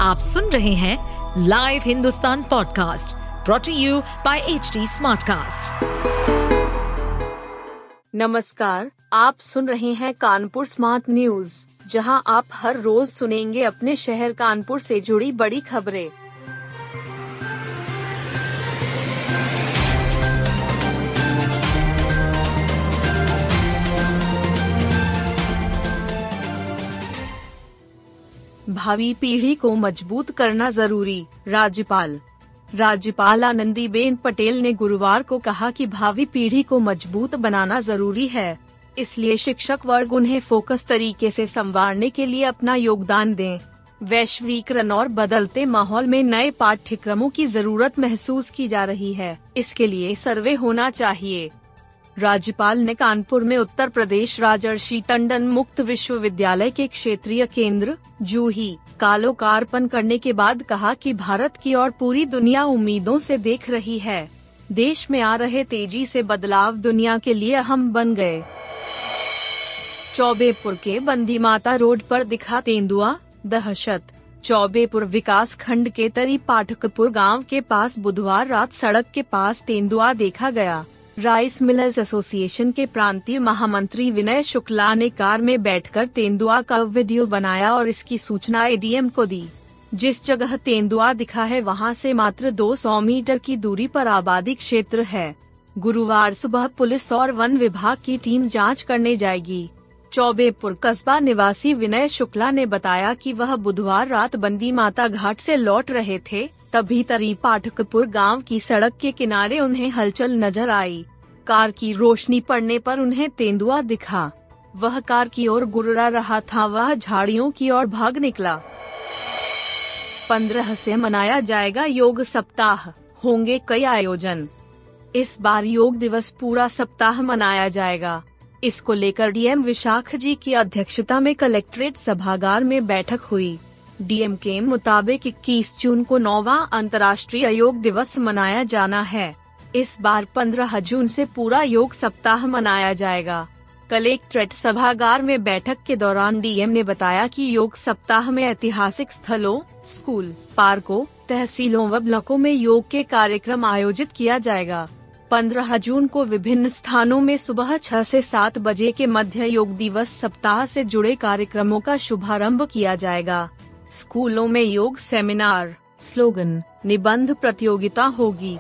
आप सुन रहे हैं live Hindustan podcast brought to you by HT Smartcast. नमस्कार, आप सुन रहे हैं कानपुर स्मार्ट न्यूज, जहां आप हर रोज सुनेंगे अपने शहर कानपुर से जुड़ी बड़ी खबरें। भावी पीढ़ी को मजबूत करना जरूरी, राज्यपाल आनंदीबेन पटेल ने गुरुवार को कहा कि भावी पीढ़ी को मजबूत बनाना जरूरी है, इसलिए शिक्षक वर्ग उन्हें फोकस तरीके से संवारने के लिए अपना योगदान दें। वैश्वीकरण और बदलते माहौल में नए पाठ्यक्रमों की जरूरत महसूस की जा रही है, इसके लिए सर्वे होना चाहिए। राज्यपाल ने कानपुर में उत्तर प्रदेश राजर्षि टंडन मुक्त विश्वविद्यालय के क्षेत्रीय केंद्र जूही का लोकार्पण करने के बाद कहा कि भारत की और पूरी दुनिया उम्मीदों से देख रही है। देश में आ रहे तेजी से बदलाव दुनिया के लिए अहम बन गए। चौबेपुर के बंदी माता रोड पर दिखा तेंदुआ, दहशत। चौबेपुर विकास खंड के तरी पाठकपुर गांव के पास बुधवार रात सड़क के पास तेंदुआ देखा गया। राइस मिलर्स एसोसिएशन के प्रांतीय महामंत्री विनय शुक्ला ने कार में बैठकर तेंदुआ का वीडियो बनाया और इसकी सूचना एडीएम को दी। जिस जगह तेंदुआ दिखा है वहां से मात्र 200 मीटर की दूरी पर आबादी क्षेत्र है। गुरुवार सुबह पुलिस और वन विभाग की टीम जांच करने जाएगी। चौबेपुर कस्बा निवासी विनय शुक्ला ने बताया कि वह बुधवार रात बंदी माता घाट से लौट रहे थे, तभी तरी पाठकपुर गांव की सड़क के किनारे उन्हें हलचल नजर आई। कार की रोशनी पड़ने पर उन्हें तेंदुआ दिखा। वह कार की ओर गुर्रा रहा था, वह झाड़ियों की ओर भाग निकला। 15 से मनाया जाएगा योग सप्ताह, होंगे कई आयोजन। इस बार योग दिवस पूरा सप्ताह मनाया जाएगा। इसको लेकर डीएम विशाख जी की अध्यक्षता में कलेक्ट्रेट सभागार में बैठक हुई। डीएम के मुताबिक 21 जून को 9वां अंतर्राष्ट्रीय योग दिवस मनाया जाना है। इस बार 15 जून से पूरा योग सप्ताह मनाया जाएगा। कलेक्ट्रेट सभागार में बैठक के दौरान डीएम ने बताया कि योग सप्ताह में ऐतिहासिक स्थलों, स्कूल, पार्कों, तहसीलों व ब्लॉकों में योग के कार्यक्रम आयोजित किया जाएगा। 15 जून को विभिन्न स्थानों में सुबह 6 से 7 बजे के मध्य योग दिवस सप्ताह से जुड़े कार्यक्रमों का शुभारंभ किया जाएगा। स्कूलों में योग सेमिनार, स्लोगन, निबंध प्रतियोगिता होगी।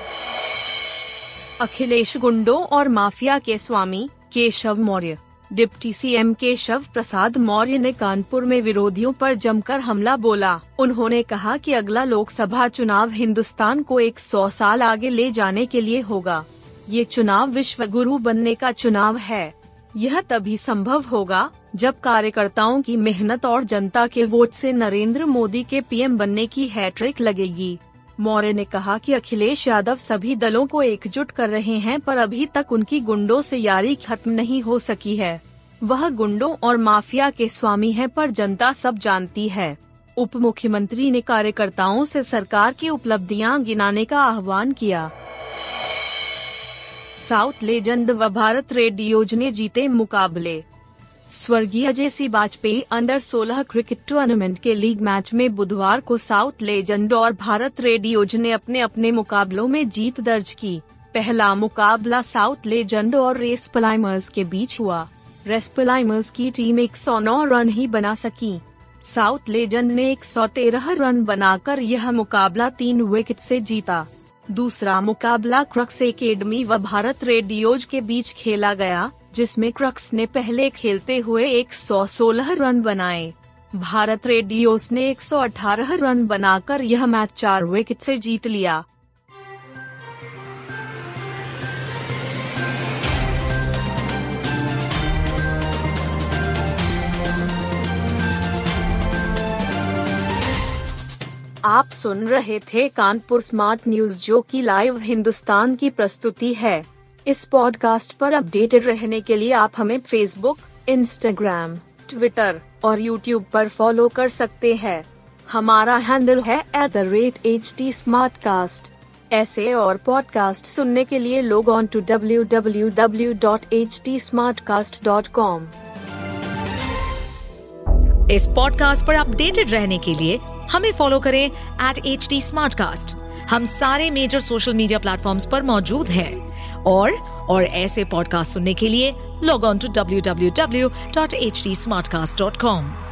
अखिलेश गुंडों और माफिया के स्वामी, केशव मौर्य। डिप्टी सीएम केशव प्रसाद मौर्य ने कानपुर में विरोधियों पर जमकर हमला बोला। उन्होंने कहा कि अगला लोकसभा चुनाव हिंदुस्तान को 100 साल आगे ले जाने के लिए होगा। ये चुनाव विश्व गुरु बनने का चुनाव है। यह तभी संभव होगा जब कार्यकर्ताओं की मेहनत और जनता के वोट से नरेंद्र मोदी के पीएम बनने की हैट्रिक लगेगी। मौर्य ने कहा कि अखिलेश यादव सभी दलों को एकजुट कर रहे हैं, पर अभी तक उनकी गुंडों से यारी खत्म नहीं हो सकी है। वह गुंडों और माफिया के स्वामी हैं, पर जनता सब जानती है। उप मुख्यमंत्री ने कार्यकर्ताओं से सरकार की उपलब्धियां गिनाने का आह्वान किया। साउथ लेजेंड व भारत रेडियोज ने जीते मुकाबले। स्वर्गीय JC Vajpayee under 16 cricket tournament के लीग मैच में बुधवार को साउथ लेजेंड और भारत रेडियोज ने अपने अपने मुकाबलों में जीत दर्ज की। पहला मुकाबला साउथ लेजेंड और रेसपलाइमर्स के बीच हुआ। रेसपलाइमर्स की टीम 109 रन ही बना सकी। साउथ लेजेंड ने 113 रन बनाकर यह मुकाबला 3 विकेट से जीता। दूसरा मुकाबला क्रक्स एकेडमी व भारत रेडियोज के बीच खेला गया, जिसमें क्रक्स ने पहले खेलते हुए 116 रन बनाए। भारत रेडियोज ने 118 रन बनाकर यह मैच 4 विकेट से जीत लिया। आप सुन रहे थे कानपुर स्मार्ट न्यूज, जो की लाइव हिंदुस्तान की प्रस्तुति है। इस पॉडकास्ट पर अपडेटेड रहने के लिए आप हमें फेसबुक, इंस्टाग्राम, ट्विटर और यूट्यूब पर फॉलो कर सकते हैं। हमारा हैंडल है @HT Smartcast। ऐसे और पॉडकास्ट सुनने के लिए लॉग ऑन टू www.htsmartcast.com। इस पॉडकास्ट पर अपडेटेड रहने के लिए हमें फॉलो करें @HT Smartcast। हम सारे मेजर सोशल मीडिया प्लेटफॉर्म्स पर मौजूद हैं और ऐसे पॉडकास्ट सुनने के लिए लॉग ऑन टू www.htsmartcast.com।